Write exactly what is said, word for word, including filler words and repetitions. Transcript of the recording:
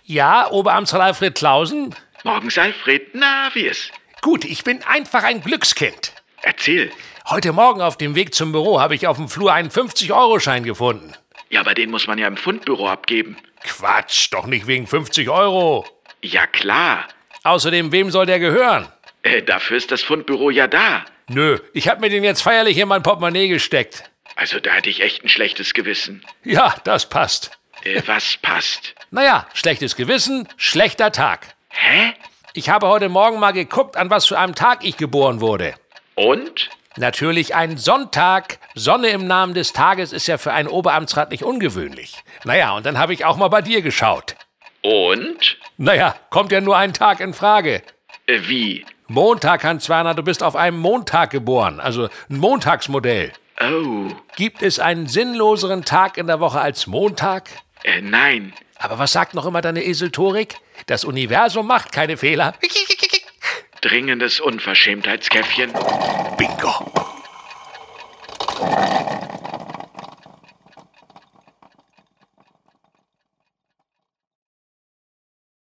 Ja, Oberamtsrat Alfred Clausen? Morgens, Alfred. Na, wie ist? Gut, ich bin einfach ein Glückskind. Erzähl. Heute Morgen auf dem Weg zum Büro habe ich auf dem Flur einen fünfzig-Euro-Schein gefunden. Ja, aber den muss man ja im Fundbüro abgeben. Quatsch, doch nicht wegen fünfzig Euro. Ja, klar. Außerdem, wem soll der gehören? Äh, dafür ist das Fundbüro ja da. Nö, ich habe mir den jetzt feierlich in mein Portemonnaie gesteckt. Also da hätte ich echt ein schlechtes Gewissen. Ja, das passt. Äh, was passt? Naja, schlechtes Gewissen, schlechter Tag. Hä? Ich habe heute Morgen mal geguckt, an was für einem Tag ich geboren wurde. Und? Natürlich ein Sonntag. Sonne im Namen des Tages ist ja für einen Oberamtsrat nicht ungewöhnlich. Naja, und dann habe ich auch mal bei dir geschaut. Und? Naja, kommt ja nur ein Tag in Frage. Äh, wie? Montag, Hans-Werner, du bist auf einem Montag geboren, also ein Montagsmodell. Oh. Gibt es einen sinnloseren Tag in der Woche als Montag? Äh, nein. Aber was sagt noch immer deine Eseltorik? Das Universum macht keine Fehler. Dringendes Unverschämtheitskäffchen. Bingo.